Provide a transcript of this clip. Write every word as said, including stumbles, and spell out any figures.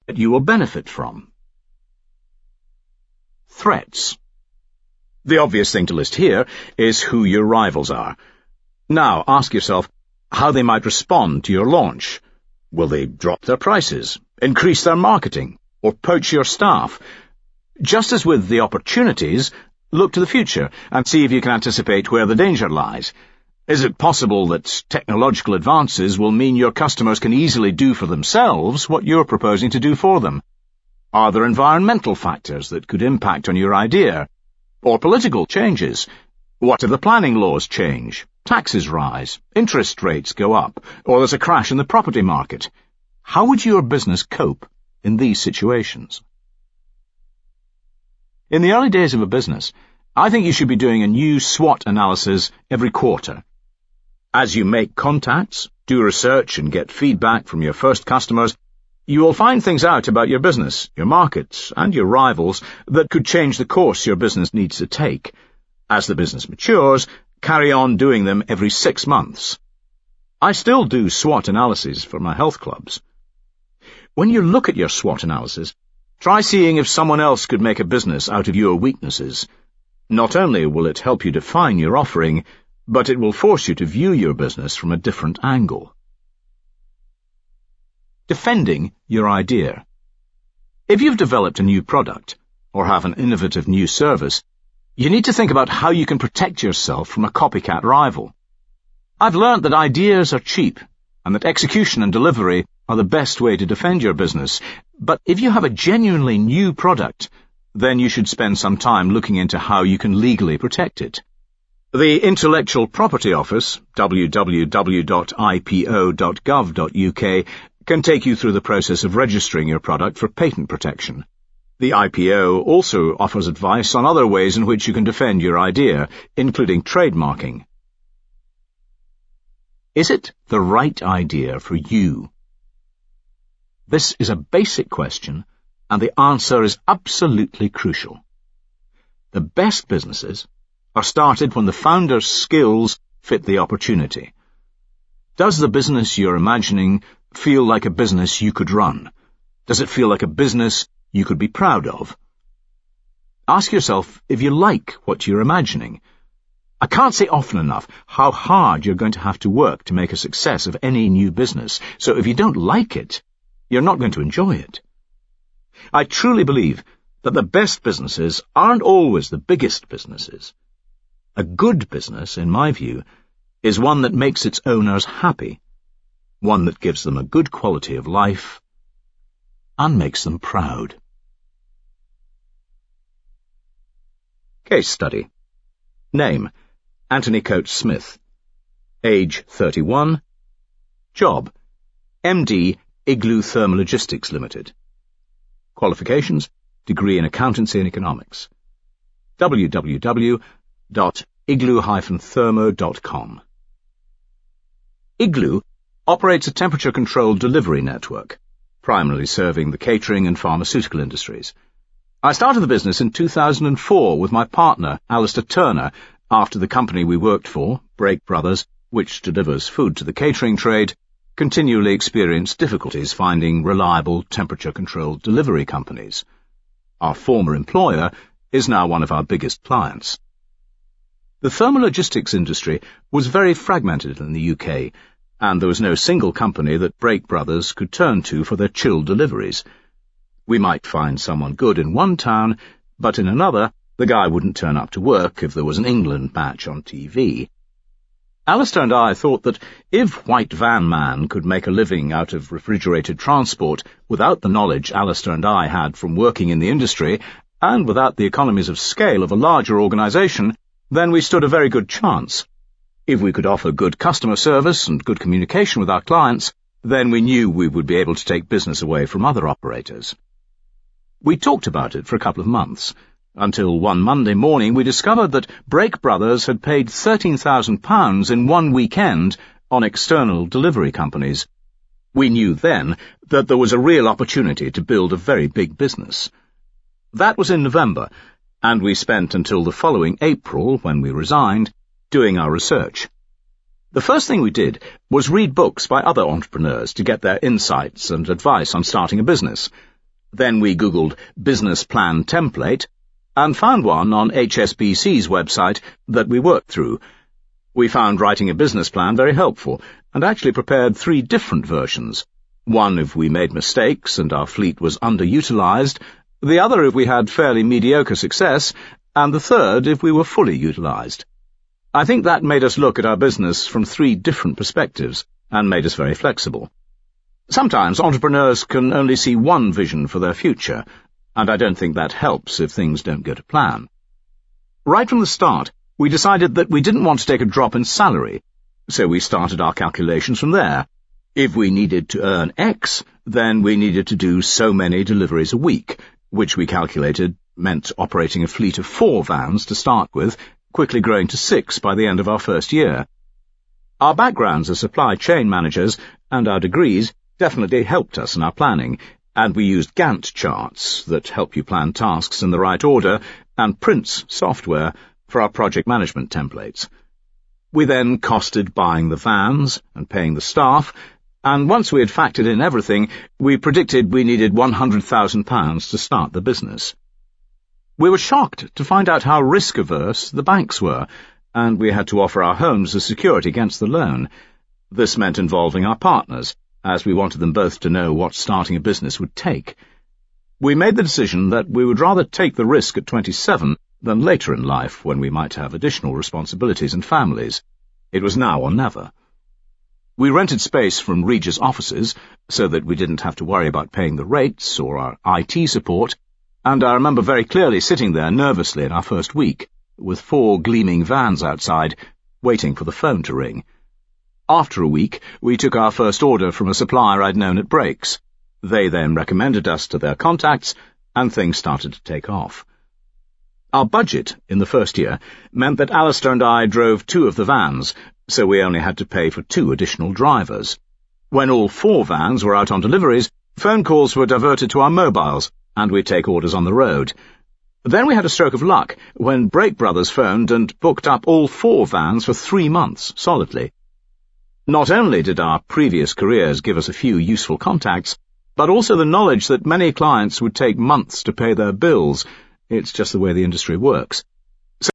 that you will benefit from. Threats. The obvious thing to list here is who your rivals are. Now ask yourself how they might respond to your launch. Will they drop their prices, increase their marketing, or poach your staff? Just as with the opportunities, look to the future and see if you can anticipate where the danger lies. Is it possible that technological advances will mean your customers can easily do for themselves what you're proposing to do for them? Are there environmental factors that could impact on your idea? Or political changes? What if the planning laws change, taxes rise, interest rates go up, or there's a crash in the property market? How would your business cope in these situations? In the early days of a business, I think you should be doing a new SWOT analysis every quarter. As you make contacts, do research, and get feedback from your first customers, you will find things out about your business, your markets, and your rivals that could change the course your business needs to take. As the business matures, carry on doing them every six months. I still do SWOT analyses for my health clubs. When you look at your SWOT analysis, try seeing if someone else could make a business out of your weaknesses. Not only will it help you define your offering, but it will force you to view your business from a different angle. Defending your idea. If you've developed a new product or have an innovative new service, you need to think about how you can protect yourself from a copycat rival. I've learned that ideas are cheap and that execution and delivery are the best way to defend your business. But if you have a genuinely new product, then you should spend some time looking into how you can legally protect it. The Intellectual Property Office, w w w dot i p o dot gov dot u k, can take you through the process of registering your product for patent protection. The I P O also offers advice on other ways in which you can defend your idea, including trademarking. Is it the right idea for you? This is a basic question, and the answer is absolutely crucial. The best businesses are started when the founder's skills fit the opportunity. Does the business you're imagining feel like a business you could run? Does it feel like a business you could be proud of? Ask yourself if you like what you're imagining. I can't say often enough how hard you're going to have to work to make a success of any new business, so if you don't like it, you're not going to enjoy it. I truly believe that the best businesses aren't always the biggest businesses. A good business, in my view, is one that makes its owners happy, one that gives them a good quality of life, and makes them proud. Case study. Name: Anthony Coates Smith. Age thirty-one. Job: M D Igloo Thermologistics Limited. Qualifications: degree in accountancy and economics. w w w dot igloo dash thermo dot com. Igloo operates a temperature-controlled delivery network, primarily serving the catering and pharmaceutical industries. I started the business in two thousand four with my partner, Alistair Turner, after the company we worked for, Brake Brothers, which delivers food to the catering trade, continually experienced difficulties finding reliable temperature-controlled delivery companies. Our former employer is now one of our biggest clients. The thermologistics industry was very fragmented in the U K, and there was no single company that Brake Brothers could turn to for their chilled deliveries. We might find someone good in one town, but in another, the guy wouldn't turn up to work if there was an England match on T V. Alistair and I thought that if White Van Man could make a living out of refrigerated transport without the knowledge Alistair and I had from working in the industry, and without the economies of scale of a larger organisation, then we stood a very good chance. If we could offer good customer service and good communication with our clients, then we knew we would be able to take business away from other operators. We talked about it for a couple of months, until one Monday morning we discovered that Brake Brothers had paid thirteen thousand pounds in one weekend on external delivery companies. We knew then that there was a real opportunity to build a very big business. That was in November, and we spent until the following April, when we resigned, doing our research. The first thing we did was read books by other entrepreneurs to get their insights and advice on starting a business. Then we Googled business plan template and found one on H S B C's website that we worked through. We found writing a business plan very helpful and actually prepared three different versions. One if we made mistakes and our fleet was underutilized, the other if we had fairly mediocre success, and the third if we were fully utilized. I think that made us look at our business from three different perspectives and made us very flexible. Sometimes entrepreneurs can only see one vision for their future, and I don't think that helps if things don't go to plan. Right from the start, we decided that we didn't want to take a drop in salary, so we started our calculations from there. If we needed to earn X, then we needed to do so many deliveries a week, which we calculated meant operating a fleet of four vans to start with, quickly growing to six by the end of our first year. Our backgrounds as supply chain managers and our degrees definitely helped us in our planning, and we used Gantt charts that help you plan tasks in the right order and Prince software for our project management templates. We then costed buying the vans and paying the staff, and once we had factored in everything, we predicted we needed one hundred thousand pounds to start the business. We were shocked to find out how risk-averse the banks were, and we had to offer our homes as security against the loan. This meant involving our partners, as we wanted them both to know what starting a business would take. We made the decision that we would rather take the risk at twenty-seven than later in life when we might have additional responsibilities and families. It was now or never. We rented space from Regis offices so that we didn't have to worry about paying the rates or our I T support, and I remember very clearly sitting there nervously in our first week, with four gleaming vans outside, waiting for the phone to ring. After a week, we took our first order from a supplier I'd known at Brakes. They then recommended us to their contacts, and things started to take off. Our budget in the first year meant that Alistair and I drove two of the vans, so we only had to pay for two additional drivers. When all four vans were out on deliveries, phone calls were diverted to our mobiles, and we'd take orders on the road. Then we had a stroke of luck when Brake Brothers phoned and booked up all four vans for three months solidly. Not only did our previous careers give us a few useful contacts, but also the knowledge that many clients would take months to pay their bills. It's just the way the industry works.